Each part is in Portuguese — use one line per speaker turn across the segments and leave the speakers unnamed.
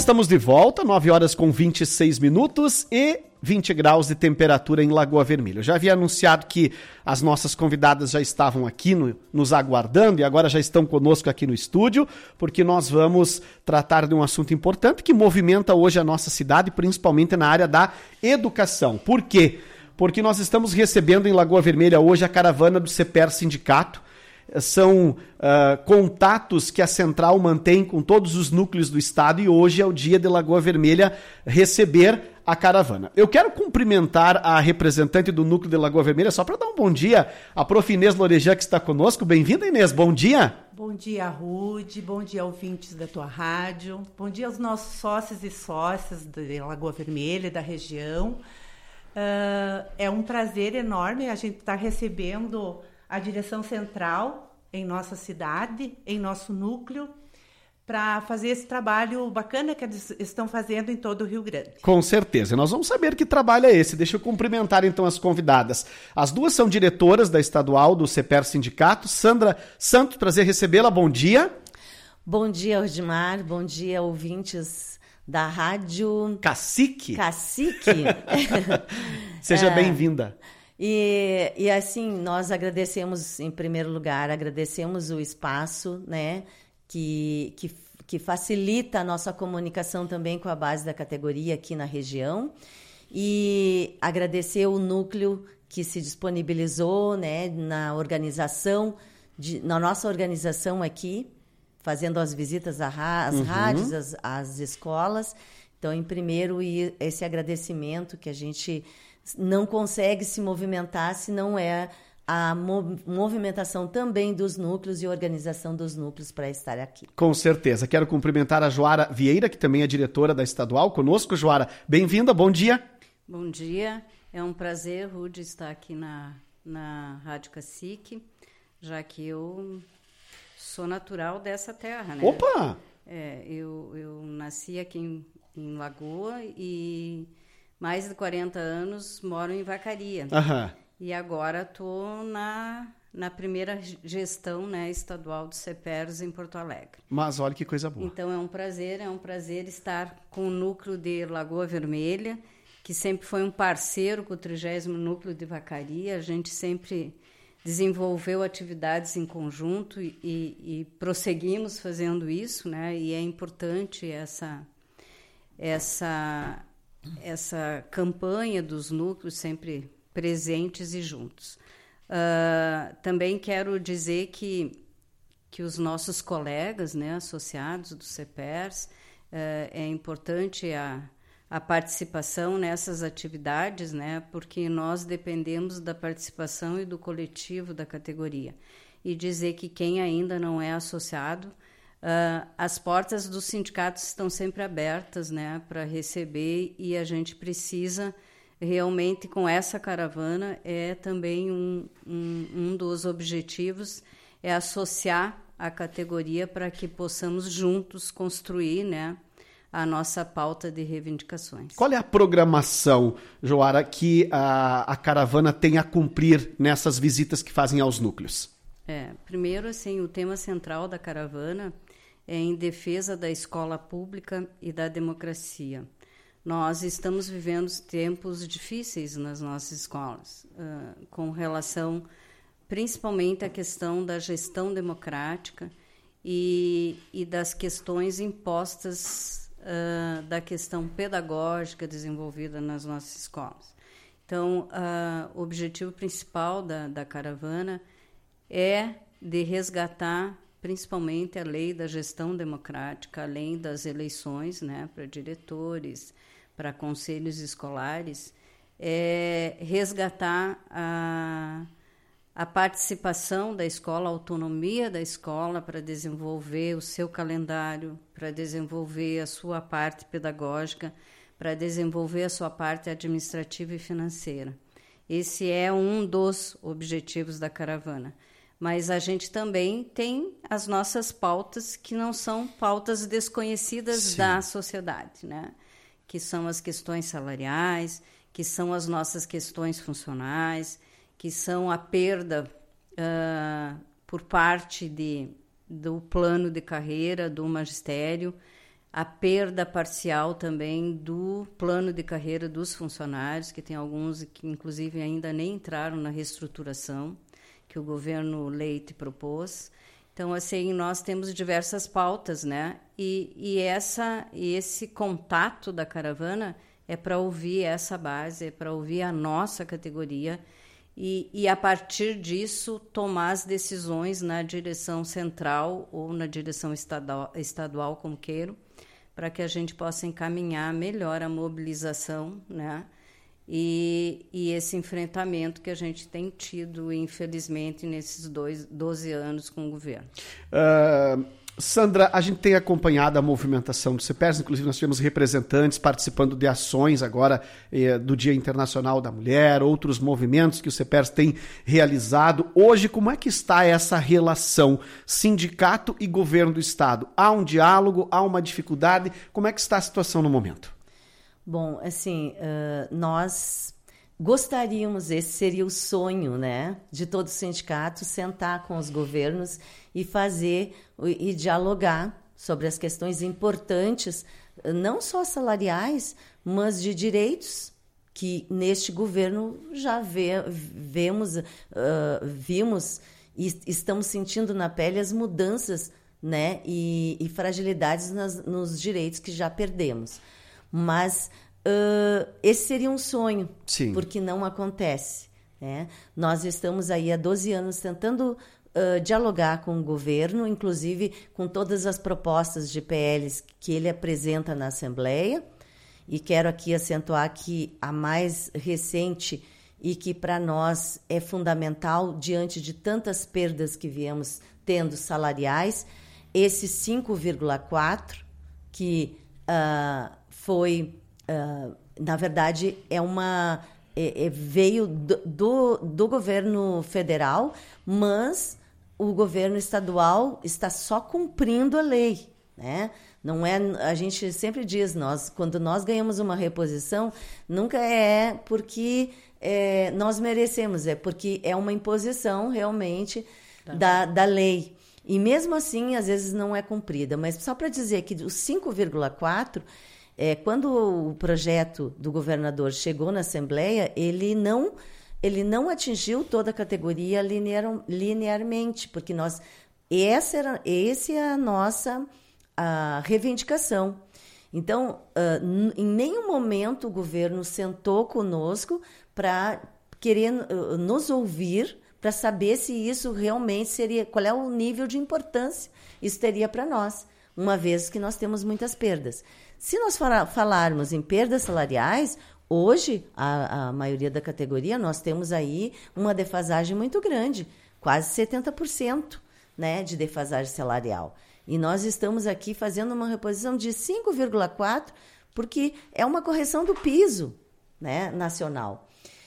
estamos de volta, 9 horas com 26 minutos e 20 graus de temperatura em Lagoa Vermelha. Eu já havia anunciado que as nossas convidadas já estavam aqui nos aguardando e agora já estão conosco aqui no estúdio, porque nós vamos tratar de um assunto importante que movimenta hoje a nossa cidade, principalmente na área da educação. Por quê? Porque nós estamos recebendo em Lagoa Vermelha hoje a caravana do CEPER Sindicato. São contatos que a Central mantém com todos os núcleos do estado e hoje é o dia de Lagoa Vermelha receber a caravana. Eu quero cumprimentar a representante do núcleo de Lagoa Vermelha, só para dar um bom dia, a prof. Inês Lorejan, que está conosco. Bem-vinda, Inês, bom dia.
Bom dia, Rude, bom dia, ouvintes da tua rádio, bom dia aos nossos sócios e sócias de Lagoa Vermelha e da região. É um prazer enorme a gente estar recebendo a direção central em nossa cidade, em nosso núcleo, para fazer esse trabalho bacana que eles estão fazendo em todo o Rio Grande.
Com certeza. Nós vamos saber que trabalho é esse. Deixa eu cumprimentar então as convidadas. As duas são diretoras da estadual do CEPER Sindicato. Sandra Santos, prazer recebê-la. Bom dia.
Bom dia, Ordimar. Bom dia, ouvintes da rádio...
Cacique. Seja bem-vinda.
E assim, nós agradecemos, em primeiro lugar, agradecemos o espaço, né, que facilita a nossa comunicação também com a base da categoria aqui na região, e agradecer o núcleo que se disponibilizou, né, na nossa organização aqui, fazendo as visitas às rádios, às escolas. Então, em primeiro, esse agradecimento que a gente não consegue se movimentar se não é a movimentação também dos núcleos e organização dos núcleos para estar aqui. Com certeza. Quero cumprimentar a Joara Vieira, que também é diretora da estadual. Conosco, Joara. Bem-vinda, bom dia.
Bom dia. É um prazer, Rude, estar aqui na Rádio Cacique, já que eu sou natural dessa terra, né?
Opa!
Eu nasci aqui em Lagoa e mais de 40 anos moro em Vacaria. E agora estou na primeira gestão, né, estadual do CEPERS em Porto Alegre.
Mas olha que coisa boa.
Então é um prazer estar com o núcleo de Lagoa Vermelha, que sempre foi um parceiro com o 30º núcleo de Vacaria. A gente sempre desenvolveu atividades em conjunto e prosseguimos fazendo isso, né? E é importante essa campanha dos núcleos sempre presentes e juntos. Também quero dizer que os nossos colegas, né, associados do CEPERS, é importante a participação nessas atividades, né, porque nós dependemos da participação e do coletivo da categoria. E dizer que quem ainda não é associado, as portas dos sindicatos estão sempre abertas, né, para receber, e a gente precisa realmente, com essa caravana, também um dos objetivos é associar a categoria para que possamos juntos construir, né, a nossa pauta de reivindicações.
Qual é a programação, Joara, que a caravana tem a cumprir nessas visitas que fazem aos núcleos?
Primeiro, assim, o tema central da caravana é em defesa da escola pública e da democracia. Nós estamos vivendo tempos difíceis nas nossas escolas, com relação principalmente à questão da gestão democrática e das questões impostas da questão pedagógica desenvolvida nas nossas escolas. Então, o objetivo principal da caravana é de resgatar principalmente a lei da gestão democrática, além das eleições, né, para diretores, para conselhos escolares, resgatar a participação da escola, a autonomia da escola para desenvolver o seu calendário, para desenvolver a sua parte pedagógica, para desenvolver a sua parte administrativa e financeira. Esse é um dos objetivos da caravana. Mas a gente também tem as nossas pautas que não são pautas desconhecidas Sim. da sociedade, né? Que são as questões salariais, que são as nossas questões funcionais, que são a perda por parte do plano de carreira do magistério, a perda parcial também do plano de carreira dos funcionários, que tem alguns que, inclusive, ainda nem entraram na reestruturação que o governo Leite propôs. Então, assim, nós temos diversas pautas, né? E esse contato da caravana é para ouvir essa base, é para ouvir a nossa categoria e, a partir disso, tomar as decisões na direção central ou na direção estadual, como queiram, para que a gente possa encaminhar melhor a mobilização, né? E esse enfrentamento que a gente tem tido, infelizmente, nesses 12 anos com o governo.
Sandra, a gente tem acompanhado a movimentação do CEPERS, inclusive nós tivemos representantes participando de ações agora do Dia Internacional da Mulher, outros movimentos que o CEPERS tem realizado. Hoje, como é que está essa relação sindicato e governo do Estado? Há um diálogo, há uma dificuldade? Como é que está a situação no momento?
Bom, assim, nós gostaríamos, esse seria o sonho, né, de todo sindicato, sentar com os governos e fazer e dialogar sobre as questões importantes, não só salariais, mas de direitos, que neste governo já vimos e estamos sentindo na pele as mudanças, né, e fragilidades nos direitos que já perdemos. Mas esse seria um sonho,
sim,
porque não acontece, né? Nós estamos aí há 12 anos tentando dialogar com o governo, inclusive com todas as propostas de PLs que ele apresenta na Assembleia, e quero aqui acentuar que a mais recente e que para nós é fundamental diante de tantas perdas que viemos tendo salariais, esse 5,4 que foi, na verdade, veio do governo federal, mas o governo estadual está só cumprindo a lei, né? Não é, a gente sempre diz, quando nós ganhamos uma reposição, nunca é porque nós merecemos, é porque é uma imposição realmente da lei. E mesmo assim, às vezes não é cumprida. Mas só para dizer que o 5,4, quando o projeto do governador chegou na Assembleia, ele não atingiu toda a categoria linearmente, porque essa é a nossa reivindicação. Então, em nenhum momento o governo sentou conosco para querer nos ouvir, para saber se isso realmente seria, qual é o nível de importância isso teria para nós, uma vez que nós temos muitas perdas. Se nós falarmos em perdas salariais, hoje, a maioria da categoria, nós temos aí uma defasagem muito grande, quase 70%, né, de defasagem salarial. E nós estamos aqui fazendo uma reposição de 5,4%, porque é uma correção do piso, né, nacional.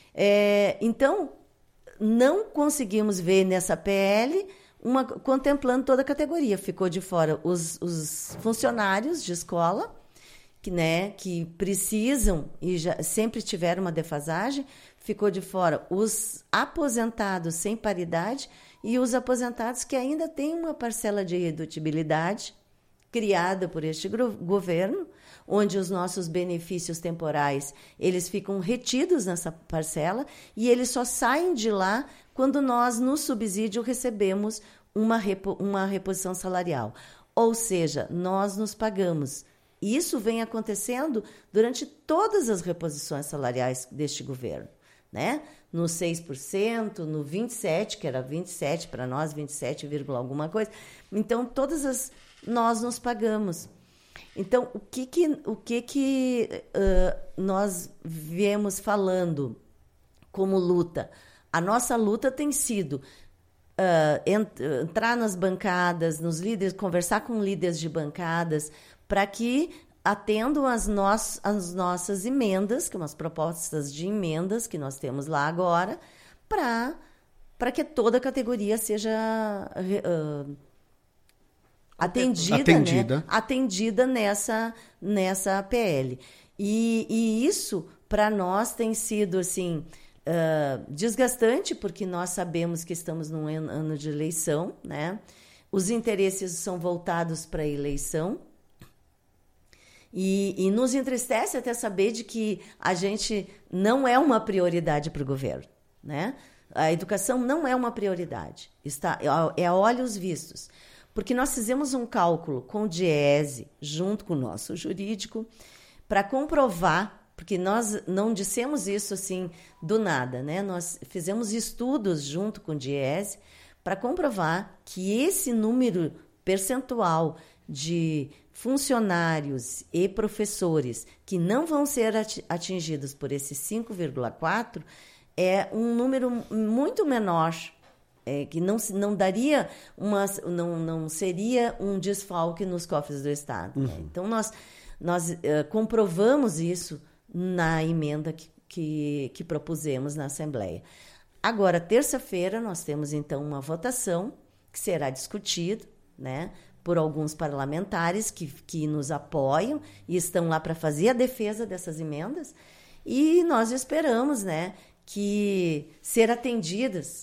Então, não conseguimos ver nessa PL contemplando toda a categoria. Ficou de fora os funcionários de escola, que precisam e já sempre tiveram uma defasagem. Ficou de fora os aposentados sem paridade e os aposentados que ainda têm uma parcela de redutibilidade criada por este governo, onde os nossos benefícios temporais eles ficam retidos nessa parcela e eles só saem de lá quando nós, no subsídio, recebemos uma reposição salarial. Ou seja, nós nos pagamos. Isso vem acontecendo durante todas as reposições salariais deste governo, né? No 6%, no 27%, que era 27% para nós, 27, alguma coisa. Então, nós nos pagamos. Então, o que nós viemos falando como luta? A nossa luta tem sido entrar nas bancadas, nos líderes, conversar com líderes de bancadas, para que atendam as nossas emendas, que são as propostas de emendas que nós temos lá agora, para que toda a categoria seja atendida. Né? Atendida nessa PL. E isso, para nós, tem sido assim, desgastante, porque nós sabemos que estamos num ano de eleição, né? Os interesses são voltados para a eleição, E nos entristece até saber de que a gente não é uma prioridade para o governo, né? A educação não é uma prioridade, é a olhos vistos. Porque nós fizemos um cálculo com o DIEESE, junto com o nosso jurídico, para comprovar, porque nós não dissemos isso assim do nada, né? Nós fizemos estudos junto com o DIEESE para comprovar que esse número percentual de funcionários e professores que não vão ser atingidos por esse 5,4 é um número muito menor, que não daria não seria um desfalque nos cofres do Estado. Né? Então, nós comprovamos isso na emenda que propusemos na Assembleia. Agora, terça-feira, nós temos, então, uma votação que será discutida, né, por alguns parlamentares que nos apoiam e estão lá para fazer a defesa dessas emendas, e nós esperamos, né, que ser atendidas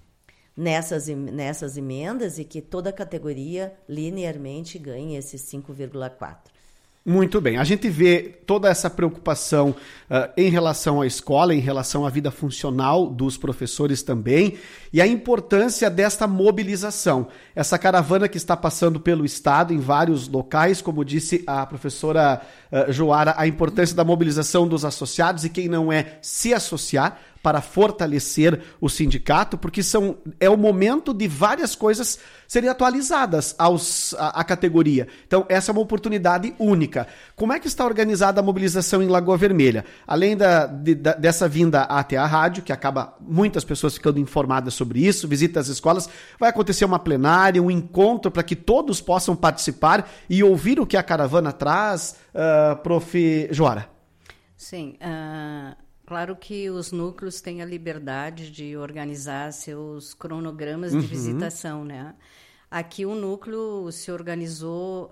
nessas emendas e que toda a categoria linearmente ganhe esses 5,4.
Muito bem. A gente vê toda essa preocupação em relação à escola, em relação à vida funcional dos professores também, e a importância desta mobilização. Essa caravana que está passando pelo Estado em vários locais, como disse a professora Joara, a importância da mobilização dos associados e quem não é se associar para fortalecer o sindicato, porque é o momento de várias coisas serem atualizadas à categoria. Então, essa é uma oportunidade única. Como é que está organizada a mobilização em Lagoa Vermelha? Além dessa vinda até a rádio, que acaba muitas pessoas ficando informadas sobre isso, visita às escolas, vai acontecer uma plenária, um encontro para que todos possam participar e ouvir o que a caravana traz, prof. Joara.
Sim, claro que os núcleos têm a liberdade de organizar seus cronogramas de visitação, né? Aqui o núcleo se organizou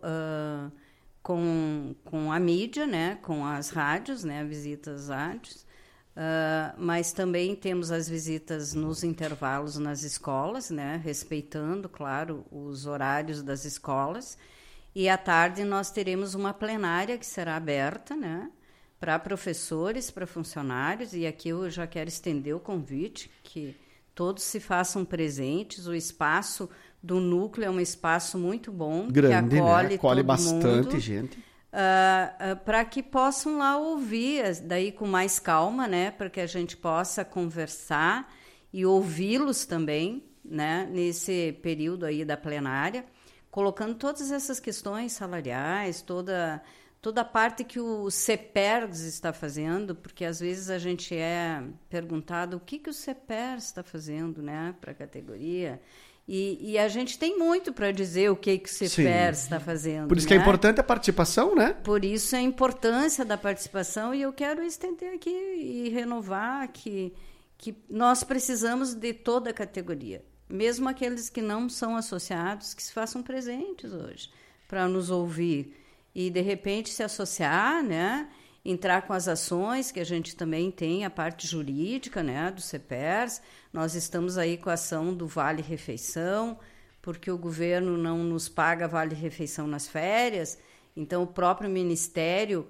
com a mídia, né? Com as rádios, né? Visitas às rádios, mas também temos as visitas nos intervalos nas escolas, né? Respeitando, claro, os horários das escolas. E à tarde nós teremos uma plenária que será aberta, né? Para professores, para funcionários, e aqui eu já quero estender o convite, que todos se façam presentes. O espaço do núcleo é um espaço muito bom,
grande,
que acolhe,
né? Acolhe
todo
bastante
mundo,
gente.
Para que possam lá ouvir, daí com mais calma, né? Para que a gente possa conversar e ouvi-los também, né? Nesse período aí da plenária, colocando todas essas questões salariais, toda a parte que o CEPERS está fazendo, porque às vezes a gente é perguntado o que o CEPERS está fazendo, né, para a categoria, e a gente tem muito para dizer o que o CEPERS está fazendo.
Por isso, né, que é importante a participação, né?
Por isso a importância da participação, e eu quero estender aqui e renovar que nós precisamos de toda a categoria, mesmo aqueles que não são associados, que se façam presentes hoje, para nos ouvir. E, de repente, se associar, né? Entrar com as ações, que a gente também tem a parte jurídica, né? Do CEPERS. Nós estamos aí com a ação do Vale Refeição, porque o governo não nos paga Vale Refeição nas férias. Então, o próprio Ministério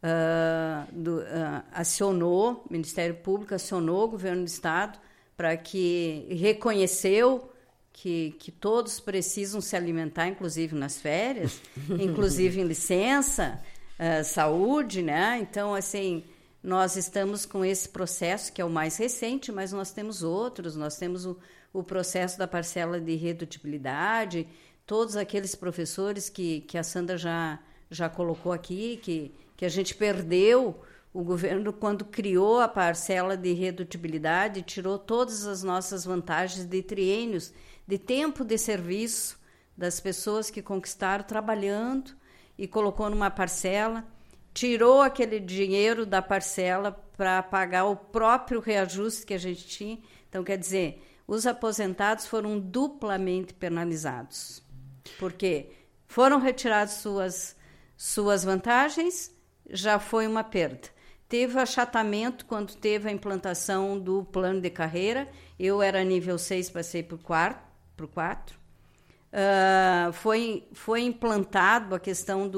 o Ministério Público acionou o governo do Estado para que reconheceu que todos precisam se alimentar, inclusive nas férias, inclusive em licença, saúde, né? Então, assim, nós estamos com esse processo, que é o mais recente, mas nós temos outros, nós temos o processo da parcela de redutibilidade, todos aqueles professores que a Sandra já colocou aqui, que a gente perdeu. O governo, quando criou a parcela de redutibilidade, tirou todas as nossas vantagens de triênios, de tempo de serviço das pessoas que conquistaram trabalhando, e colocou numa parcela, tirou aquele dinheiro da parcela para pagar o próprio reajuste que a gente tinha. Então, quer dizer, os aposentados foram duplamente penalizados, porque foram retiradas suas vantagens, já foi uma perda. Teve achatamento quando teve a implantação do plano de carreira. Eu era nível 6, passei para o 4. Foi implantado a questão do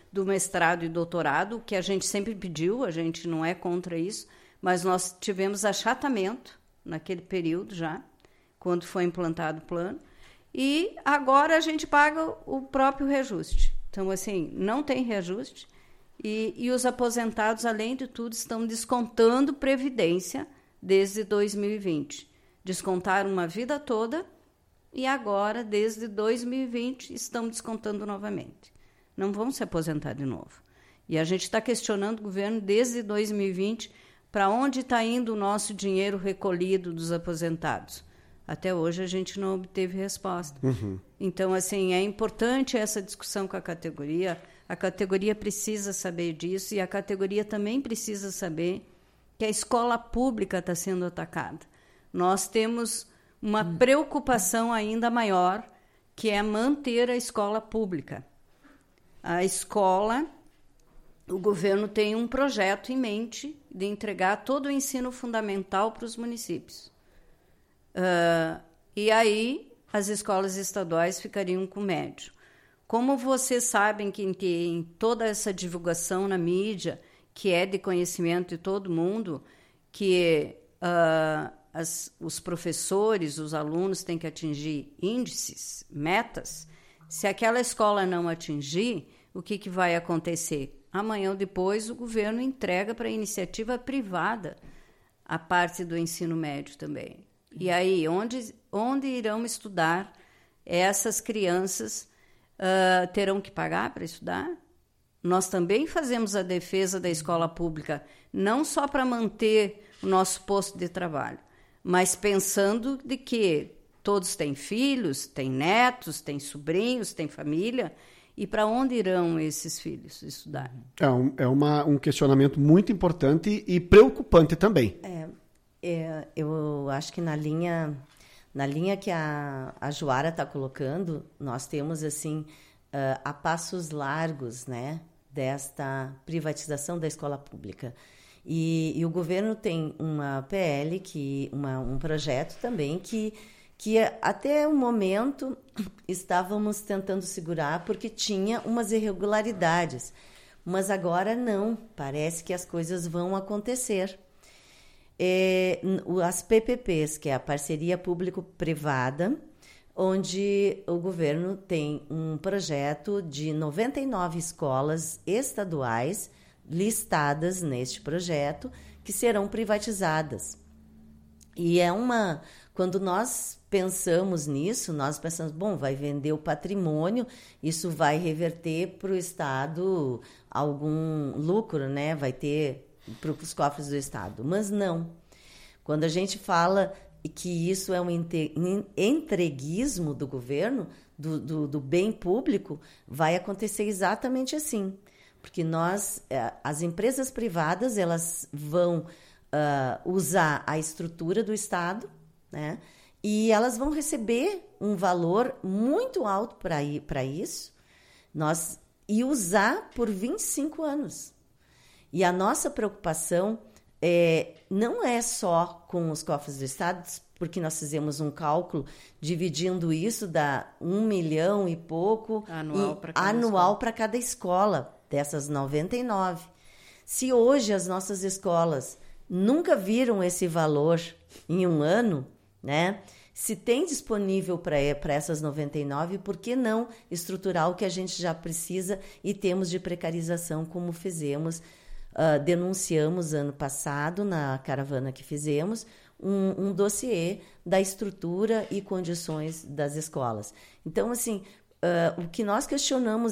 do mestrado e doutorado, que a gente sempre pediu, a gente não é contra isso, mas nós tivemos achatamento naquele período já, quando foi implantado o plano, e agora a gente paga o próprio reajuste. Então, assim, não tem reajuste, e os aposentados, além de tudo, estão descontando previdência desde 2020. Descontaram uma vida toda e agora, desde 2020, estão descontando novamente. Não vão se aposentar de novo. E a gente está questionando o governo desde 2020 para onde está indo o nosso dinheiro recolhido dos aposentados. Até hoje a gente não obteve resposta. Então, assim, é importante essa discussão com a categoria precisa saber disso e a categoria também precisa saber que a escola pública está sendo atacada. Nós temos uma preocupação ainda maior, que é manter a escola pública. A escola, o governo tem um projeto em mente de entregar todo o ensino fundamental para os municípios. E aí as escolas estaduais ficariam com médio. Como vocês sabem que tem toda essa divulgação na mídia, que é de conhecimento de todo mundo, que os professores, os alunos têm que atingir índices, metas, se aquela escola não atingir, o que vai acontecer? Amanhã ou depois o governo entrega para a iniciativa privada a parte do ensino médio também. E aí, onde irão estudar essas crianças? Terão que pagar para estudar? Nós também fazemos a defesa da escola pública, não só para manter o nosso posto de trabalho, mas pensando de que todos têm filhos, têm netos, têm sobrinhos, têm família, e para onde irão esses filhos estudar?
É um questionamento muito importante e preocupante também.
Eu acho que na linha que a Joara está colocando, nós temos assim a passos largos, né, desta privatização da escola pública. E o governo tem uma PL, um projeto também que até o momento estávamos tentando segurar porque tinha umas irregularidades. Mas agora não, parece que as coisas vão acontecer. As PPPs, que é a parceria público-privada, onde o governo tem um projeto de 99 escolas estaduais listadas neste projeto, que serão privatizadas. E quando nós pensamos nisso, nós pensamos, vai vender o patrimônio, isso vai reverter para o Estado algum lucro, né? Vai ter para os cofres do Estado. Mas não. Quando a gente fala que isso é um entreguismo do governo, do bem público, vai acontecer exatamente assim. Porque as empresas privadas, elas vão usar a estrutura do Estado, né? E elas vão receber um valor muito alto para isso, e usar por 25 anos. E a nossa preocupação não é só com os cofres do Estado, porque nós fizemos um cálculo dividindo isso, dá 1 milhão e pouco anual para cada escola, dessas 99. Se hoje as nossas escolas nunca viram esse valor em um ano, né? Se tem disponível para essas 99, por que não estruturar o que a gente já precisa e temos de precarização, como fizemos, denunciamos ano passado, na caravana que fizemos, um dossiê da estrutura e condições das escolas. Então, assim, o que nós questionamos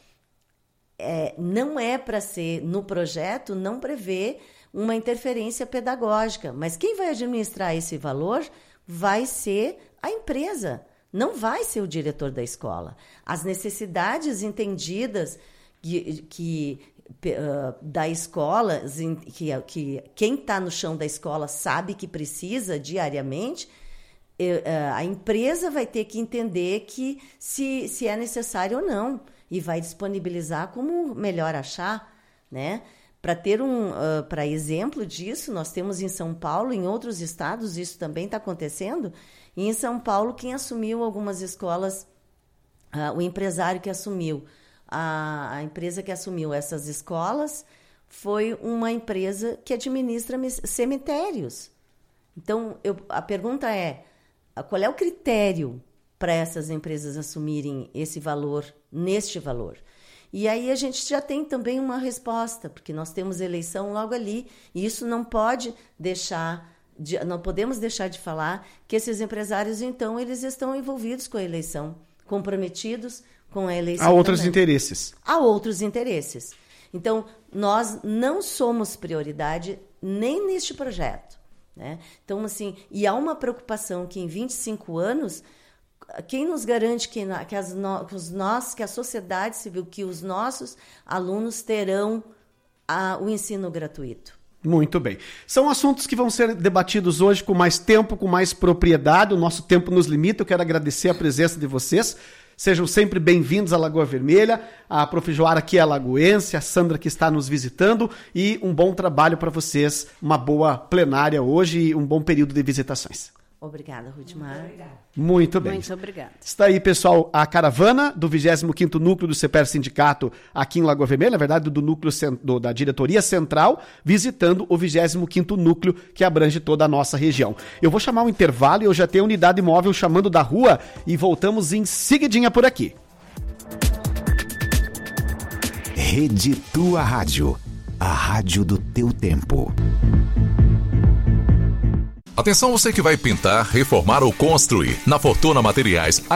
não é para ser, no projeto, não prevê uma interferência pedagógica, mas quem vai administrar esse valor vai ser a empresa, não vai ser o diretor da escola. As necessidades entendidas da escola, que quem está no chão da escola sabe que precisa diariamente, a empresa vai ter que entender que se é necessário ou não, e vai disponibilizar como melhor achar, né? Para exemplo disso, nós temos em São Paulo, em outros estados, isso também está acontecendo. E em São Paulo, quem assumiu algumas escolas, o empresário que assumiu a empresa que assumiu essas escolas foi uma empresa que administra cemitérios. Então, a pergunta é, qual é o critério para essas empresas assumirem esse valor, neste valor? E aí a gente já tem também uma resposta, porque nós temos eleição logo ali, e isso não podemos deixar de falar que esses empresários, então, eles estão envolvidos com a eleição, comprometidos com a eleição.
Há outros interesses.
Há outros interesses. Então, nós não somos prioridade nem neste projeto, né? Então, assim, e há uma preocupação que em 25 anos, quem nos garante que a sociedade civil, que os nossos alunos terão o ensino gratuito?
Muito bem. São assuntos que vão ser debatidos hoje com mais tempo, com mais propriedade. O nosso tempo nos limita. Eu quero agradecer a presença de vocês. Sejam sempre bem-vindos à Lagoa Vermelha. A Prof. Joara, que é lagoense, a Sandra, que está nos visitando, e um bom trabalho para vocês, uma boa plenária hoje e um bom período de visitações.
Obrigada, Rudimar.
Muito bem.
Muito obrigada.
Está aí, pessoal, a caravana do 25º Núcleo do CEPER Sindicato aqui em Lagoa Vermelha, na verdade, do núcleo da diretoria central, visitando o 25º Núcleo, que abrange toda a nossa região. Eu vou chamar um intervalo e eu já tenho a unidade móvel chamando da rua e voltamos em seguidinha por aqui.
Rede Tua Rádio, a rádio do teu tempo.
Atenção, você que vai pintar, reformar ou construir. Na Fortuna Materiais,